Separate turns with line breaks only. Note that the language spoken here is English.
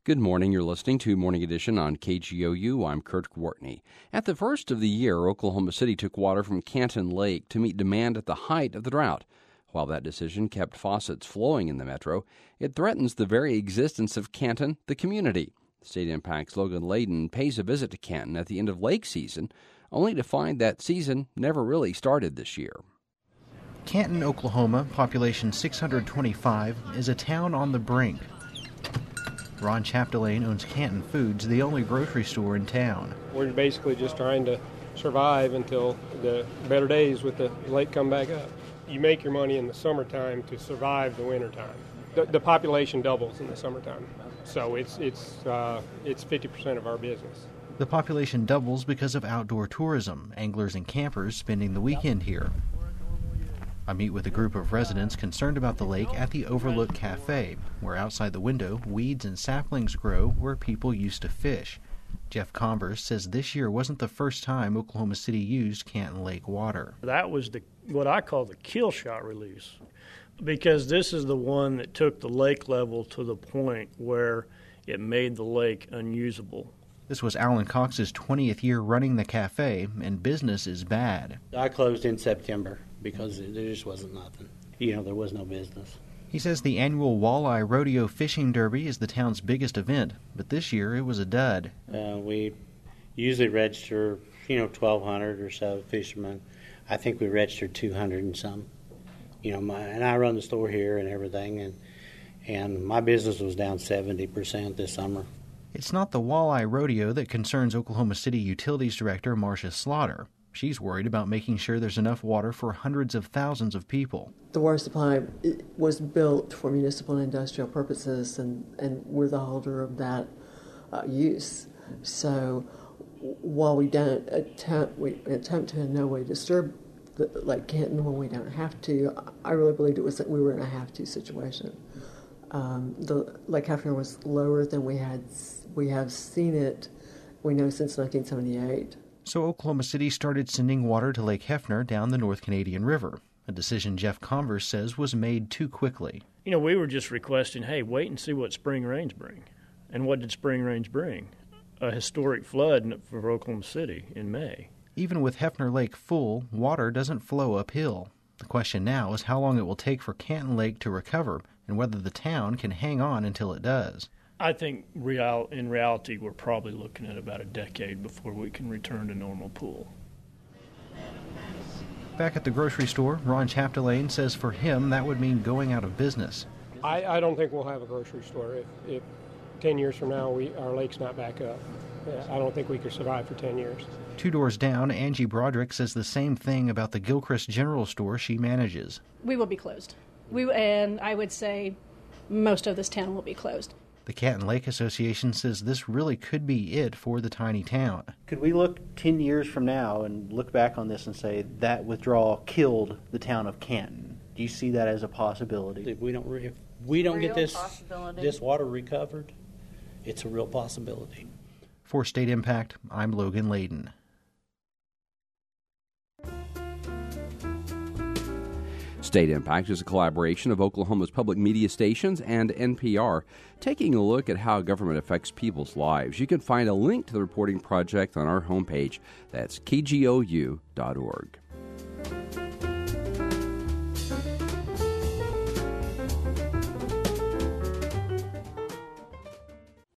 Good morning. You're listening to Morning Edition on KGOU. I'm Kurt Gwartney. At the first of the year, Oklahoma City took water from Canton Lake to meet demand at the height of the drought. While that decision kept faucets flowing in the metro, it threatens the very existence of Canton, the community. State Impact's Logan Layden pays a visit to Canton at the end of lake season, only to find that season never really started this year.
Canton, Oklahoma, population 625, is a town on the brink. Ron Chapdelaine owns Canton Foods, the only grocery store in town.
We're basically just trying to survive until the better days with the lake come back up. You make your money in the summertime to survive the wintertime. The population doubles in the summertime, so it's 50% of our business.
The population doubles because of outdoor tourism, anglers and campers spending the weekend here. I meet with a group of residents concerned about the lake at the Overlook Cafe, where outside the window, weeds and saplings grow where people used to fish. Jeff Converse says this year wasn't the first time Oklahoma City used Canton Lake water.
That was what I call the kill shot release, because this is the one that took the lake level to the point where it made the lake unusable.
This was Alan Cox's 20th year running the cafe, and business is bad.
I closed in September because there just wasn't nothing. There was no business.
He says the annual Walleye Rodeo Fishing Derby is the town's biggest event, but this year it was a dud.
We usually register, 1,200 or so fishermen. I think we registered 200 and some. And I run the store here and everything, and my business was down 70% this summer.
It's not the Walleye Rodeo that concerns Oklahoma City Utilities Director Marcia Slaughter. She's worried about making sure there's enough water for hundreds of thousands of people.
The water supply was built for municipal and industrial purposes, and we're the holder of that use. So while we attempt to in no way disturb Lake Canton when we don't have to, I really believed it was that we were in a have-to situation. The Lake Hefner was lower than we have seen it, we know, since 1978.
So Oklahoma City started sending water to Lake Hefner down the North Canadian River, a decision Jeff Converse says was made too quickly.
We were just requesting, hey, wait and see what spring rains bring. And what did spring rains bring? A historic flood for Oklahoma City in May.
Even with Hefner Lake full, water doesn't flow uphill. The question now is how long it will take for Canton Lake to recover and whether the town can hang on until it does.
I think in reality we're probably looking at about a decade before we can return to normal pool.
Back at the grocery store, Ron Chapdelaine says for him that would mean going out of business.
I don't think we'll have a grocery store if 10 years from now our lake's not back up. I don't think we could survive for 10 years.
2 doors down, Angie Broderick says the same thing about the Gilchrist General Store she manages.
We will be closed. And I would say most of this town will be closed.
The Canton Lake Association says this really could be it for the tiny town.
Could we look 10 years from now and look back on this and say that withdrawal killed the town of Canton? Do you see that as a possibility?
If we don't get this water recovered, it's a real possibility.
For State Impact, I'm Logan Layden.
State Impact is a collaboration of Oklahoma's public media stations and NPR, taking a look at how government affects people's lives. You can find a link to the reporting project on our homepage. That's kgou.org.